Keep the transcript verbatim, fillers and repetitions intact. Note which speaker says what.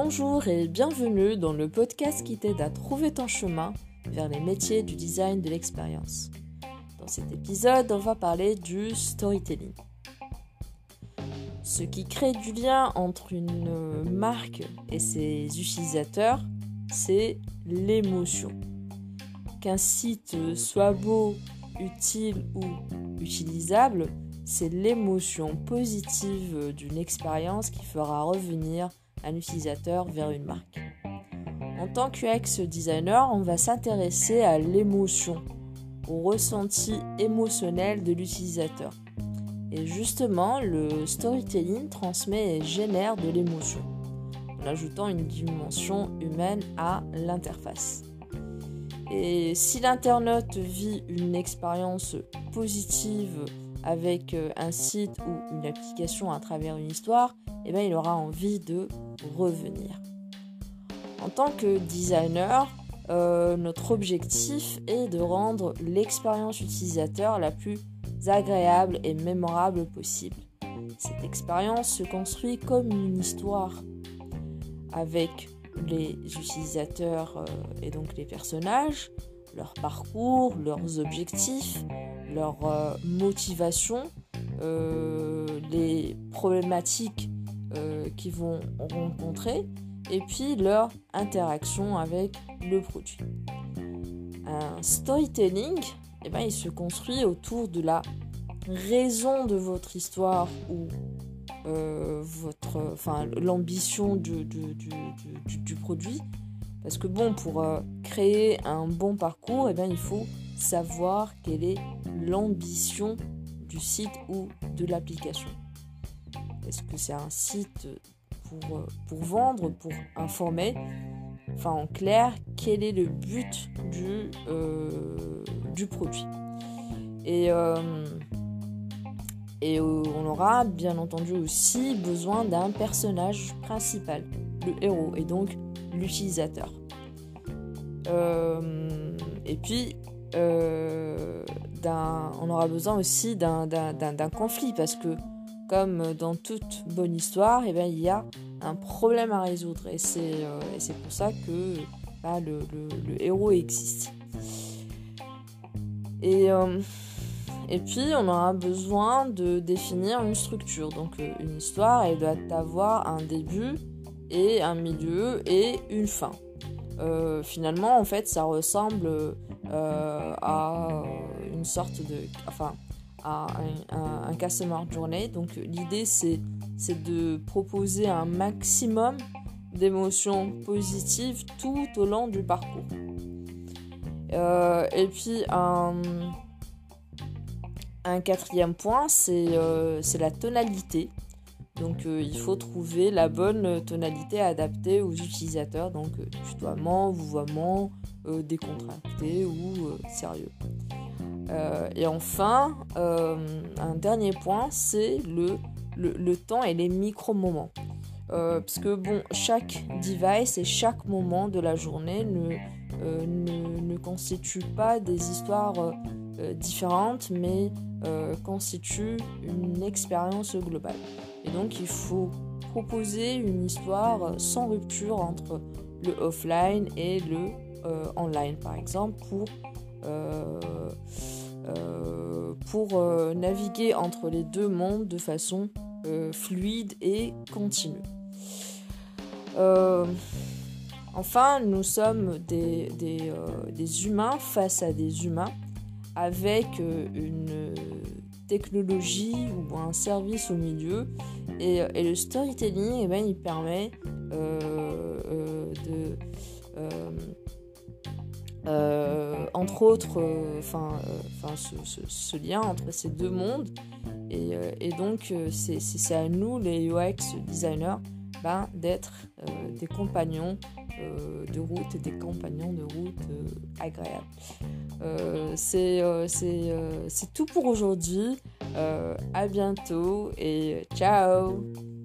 Speaker 1: Bonjour et bienvenue dans le podcast qui t'aide à trouver ton chemin vers les métiers du design de l'expérience. Dans cet épisode, on va parler du storytelling. Ce qui crée du lien entre une marque et ses utilisateurs, c'est l'émotion. Qu'un site soit beau, utile ou utilisable, c'est l'émotion positive d'une expérience qui fera revenir un utilisateur vers une marque. En tant qu'U X designer, on va s'intéresser à l'émotion, au ressenti émotionnel de l'utilisateur. Et justement, le storytelling transmet et génère de l'émotion, en ajoutant une dimension humaine à l'interface. Et si l'internaute vit une expérience positive avec un site ou une application à travers une histoire, eh bien, il aura envie de revenir. En tant que designer, euh, notre objectif est de rendre l'expérience utilisateur la plus agréable et mémorable possible. Cette expérience se construit comme une histoire avec les utilisateurs euh, et donc les personnages, leur parcours, leurs objectifs, leur euh, motivation, euh, les problématiques euh, qu'ils vont rencontrer et puis leur interaction avec le produit. Un storytelling, eh ben, il se construit autour de la raison de votre histoire ou euh, votre, enfin, l'ambition du, du, du, du, du produit. Parce que bon, pour euh, créer un bon parcours, eh bien, il faut savoir quelle est l'ambition du site ou de l'application. Est-ce que c'est un site pour, pour vendre, pour informer ? Enfin, en clair, quel est le but du, euh, du produit ? Et, euh, et euh, on aura bien entendu aussi besoin d'un personnage principal, le héros, et donc l'utilisateur. Euh, et puis, euh, d'un, on aura besoin aussi d'un, d'un, d'un, d'un conflit, parce que comme dans toute bonne histoire, eh bien, il y a un problème à résoudre. Et c'est, euh, et c'est pour ça que bah, le, le, le héros existe. Et, euh, et puis, on aura besoin de définir une structure. Donc, euh, une histoire, elle doit avoir un début et un milieu et une fin. Euh, finalement, en fait, ça ressemble euh, à une sorte de... Enfin, à un, un, un customer journey. Donc l'idée c'est, c'est de proposer un maximum d'émotions positives tout au long du parcours. Euh, et puis un, un quatrième point, c'est, euh, c'est la tonalité. Donc euh, il faut trouver la bonne tonalité adaptée aux utilisateurs. Donc euh, tutoiement, vouvoiement, euh, décontracté ou euh, sérieux. Euh, et enfin, euh, un dernier point, c'est le, le, le temps et les micro-moments. Euh, parce que bon, chaque device et chaque moment de la journée ne, euh, ne, ne constitue pas des histoires euh, différentes, mais euh, constitue une expérience globale. Et donc, il faut proposer une histoire sans rupture entre le offline et le euh, online, par exemple, pour... Euh, Euh, pour euh, naviguer entre les deux mondes de façon euh, fluide et continue. Euh, enfin, nous sommes des, des, euh, des humains face à des humains avec euh, une technologie ou un service au milieu et, et le storytelling, eh ben, il permet euh, euh, de... Euh, Euh, entre autres, enfin, euh, euh, ce, ce, ce lien entre ces deux mondes. Et, euh, et donc, euh, c'est, c'est, c'est à nous, les U X designers, ben, d'être euh, des compagnons euh, de route et des compagnons de route euh, agréables. Euh, c'est, euh, c'est, euh, c'est tout pour aujourd'hui. Euh, à bientôt et ciao!